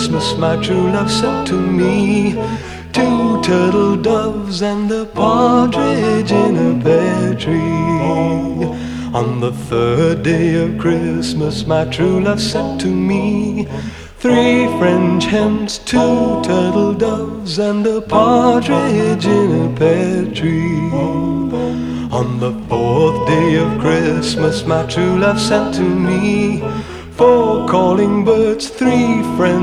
Christmas my true love sent to me 2 turtle doves and a partridge in a pear tree. On the 3rd day of Christmas my true love sent to me 3 French hens, 2 turtle doves and a partridge in a pear tree. On the 4th day of Christmas my true love sent to me 4 calling birds, 3 friends